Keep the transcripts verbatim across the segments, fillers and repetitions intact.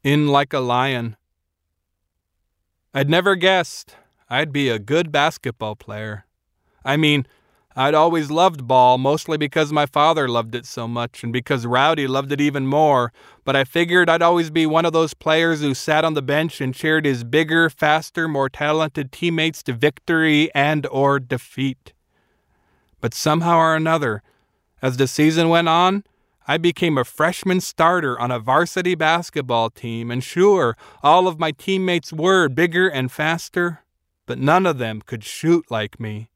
In Like a Lion. I'd never guessed I'd be a good basketball player. I mean, I'd always loved ball, mostly because my father loved it so much and because Rowdy loved it even more, but I figured I'd always be one of those players who sat on the bench and cheered his bigger, faster, more talented teammates to victory and or defeat. But somehow or another, as the season went on, I became a freshman starter on a varsity basketball team, and sure, all of my teammates were bigger and faster, but none of them could shoot like me.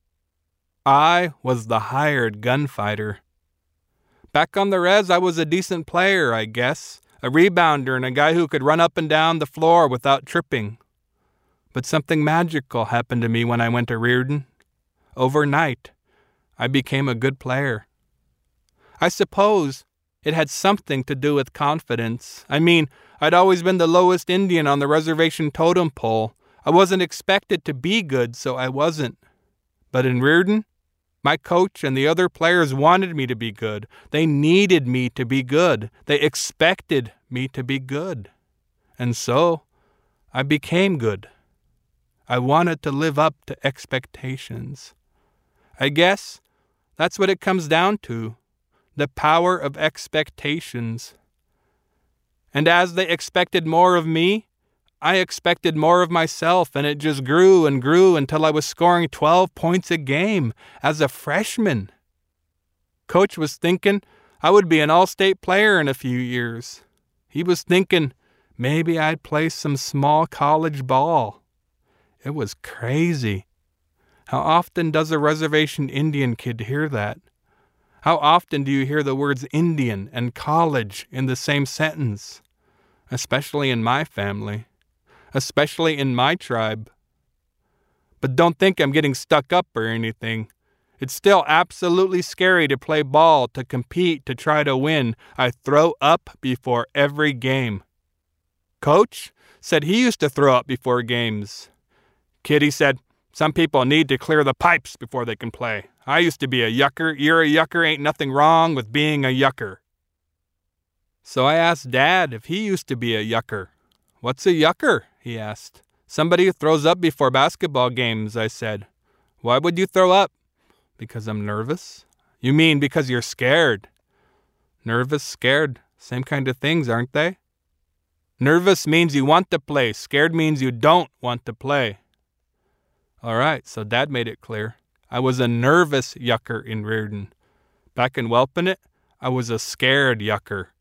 I was the hired gunfighter. Back on the res, I was a decent player, I guess, a rebounder and a guy who could run up and down the floor without tripping. But something magical happened to me when I went to Riordan. Overnight, I became a good player. I suppose it had something to do with confidence. I mean, I'd always been the lowest Indian on the reservation totem pole. I wasn't expected to be good, so I wasn't. But in Riordan, my coach and the other players wanted me to be good. They needed me to be good. They expected me to be good. And so, I became good. I wanted to live up to expectations. I guess that's what it comes down to. The power of expectations. And as they expected more of me, I expected more of myself, and it just grew and grew until I was scoring twelve points a game as a freshman. Coach was thinking I would be an all-state player in a few years. He was thinking maybe I'd play some small college ball. It was crazy. How often does a reservation Indian kid hear that? How often do you hear the words Indian and college in the same sentence? Especially in my family. Especially in my tribe. But don't think I'm getting stuck up or anything. It's still absolutely scary to play ball, to compete, to try to win. I throw up before every game. Coach said he used to throw up before games. Kid, he said, some people need to clear the pipes before they can play. I used to be a yucker. You're a yucker. Ain't nothing wrong with being a yucker. So I asked Dad if he used to be a yucker. What's a yucker? He asked. Somebody who throws up before basketball games, I said. Why would you throw up? Because I'm nervous. You mean because you're scared? Nervous, scared, same kind of things, aren't they? Nervous means you want to play. Scared means you don't want to play. All right, so Dad made it clear. I was a nervous yucker in Riordan. Back in Welpinit, I was a scared yucker.